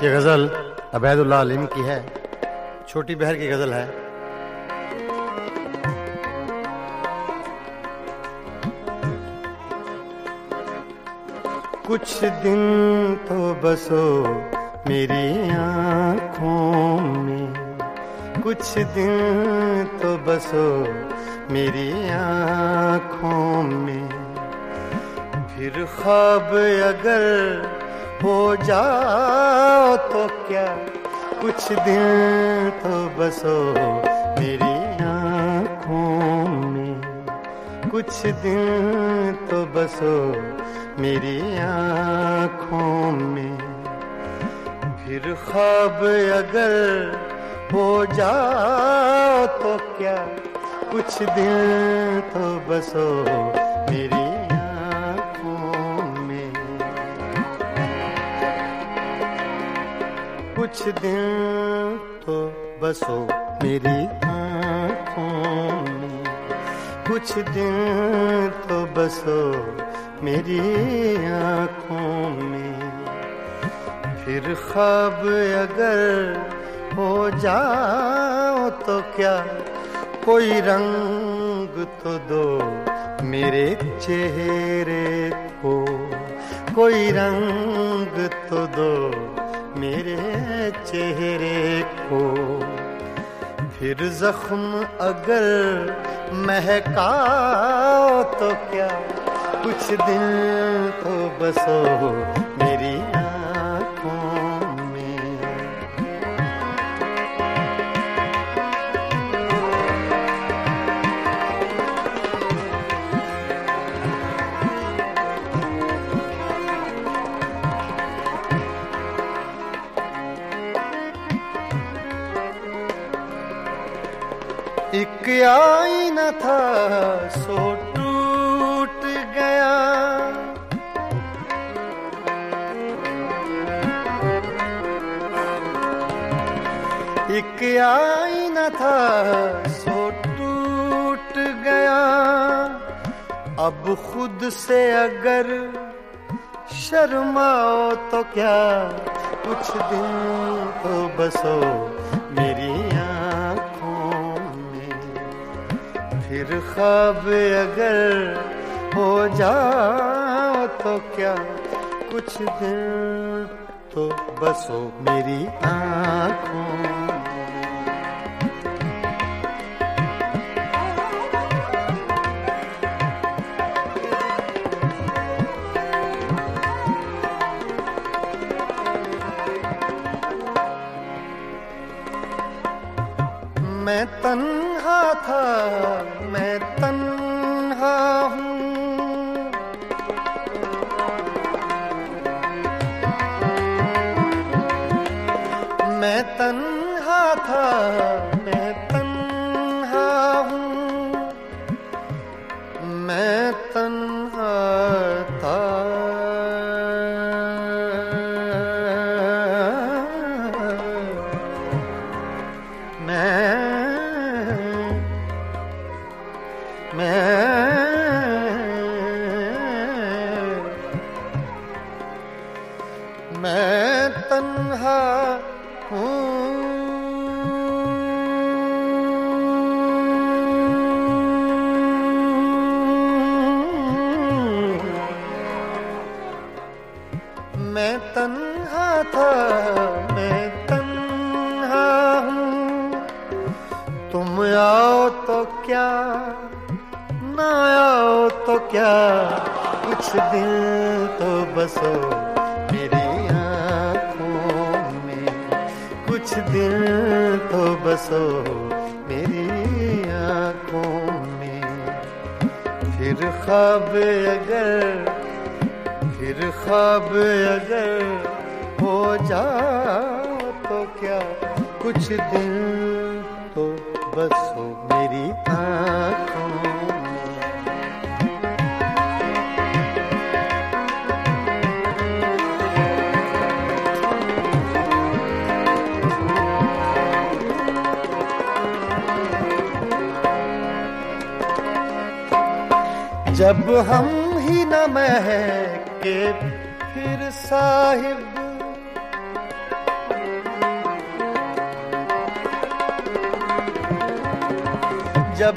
ये गज़ल अबैदुल्लाह अलीम की है, छोटी बहर की गज़ल है। कुछ दिन तो बसो मेरी आँखों में, कुछ दिन तो बसो मेरी आँखों में, फिर ख्वाब अगर हो जाओ तो क्या, कुछ दिन तो बसो मेरी आँखों में, कुछ दिन तो बसो मेरी आँखों में, फिर ख्वाब अगर हो जाओ तो क्या, कुछ दिन तो बसो मेरी आँखों में, कुछ दिन तो बसो मेरी आँखों में, कुछ दिन तो बसो मेरी आँखों में, फिर ख्वाब अगर हो जाओ तो क्या, कोई रंग तो दो मेरे चेहरे को, कोई रंग तो दो मेरे चेहरे को, फिर जख्म अगर महकाओ तो क्या, कुछ दिन तो बसो मेरी आँखों में। एक आईना था सो टूट गया, एक आईना था सो टूट गया, अब खुद से अगर शर्माओ तो क्या, कुछ दिन तो बसो मेरी आँखों में, फिर ख्वाब अगर हो जाओ तो क्या, कुछ दिन तो बसो मेरी आँखों में। मैं तन्हा था, मैं तन्हा हूँ, मैं तन्हा था, मैं तन्हा हूँ, मैं तन्हा था, मैं तन्हा हूँ, मैं तन्हा था, मैं तन्हा हूँ, तुम आओ तो क्या, ना आओ तो क्या, कुछ दिन तो बसो मेरी आँखों में, कुछ दिन तो बसो मेरी आँखों में, फिर ख्वाब अगर हो जाओ तो क्या, कुछ दिन तो बसो मेरी आँखों में। जब हम ही न महके फिर साहिब, जब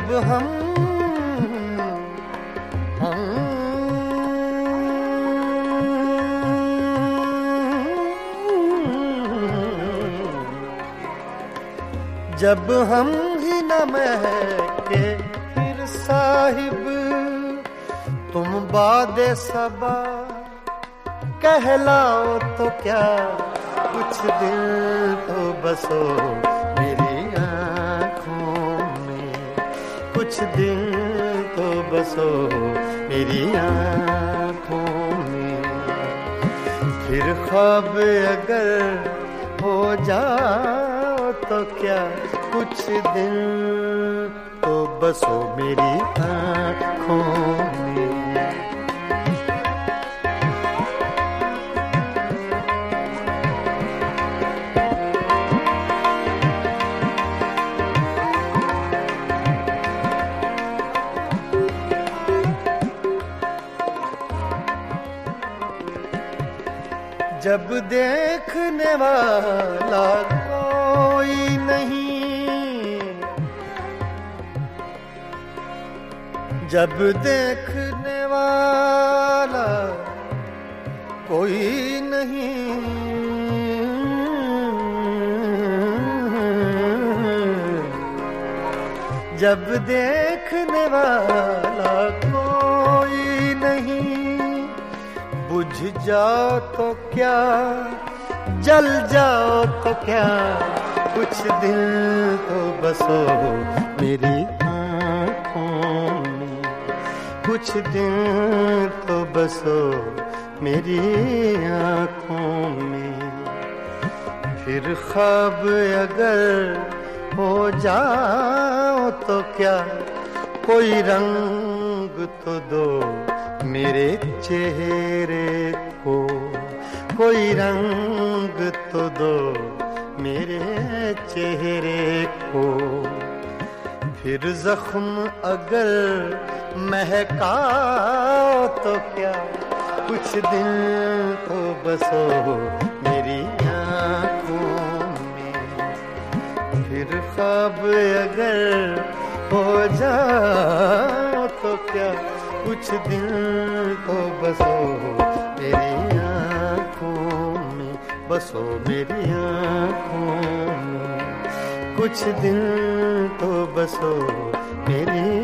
जब हम ही न महके फिर साहिब, तुम बादे सबा कहलाओ तो क्या, कुछ दिल तो बसो मेरी आँखों में, कुछ दिल तो बसो मेरी आँखों में। फिर ख्वाब अगर हो जाओ तो क्या, कुछ दिल तो बसो मेरी आँखों में। जब देखने वाला कोई नहीं, जब देखने वाला कोई नहीं, जब देखने वाला कोई नहीं, बुझ जाओ तो क्या, जल जाओ तो क्या, कुछ दिल तो बसो मेरी आँखों में, कुछ दिल तो बसो मेरी आँखों में। फिर ख्वाब अगर हो जाओ तो क्या, कोई रंग तो दो मेरे चेहरे को, कोई रंग तो दो मेरे चेहरे को। फिर जख्म अगर महकाओ तो क्या, कुछ दिन तो बसो मेरी आँखों में। फिर ख्वाब अगर हो जाओ तो क्या, कुछ दिन तो बसो मेरी आँखों में, बसो मेरी आँखों में, कुछ दिन तो बसो मेरी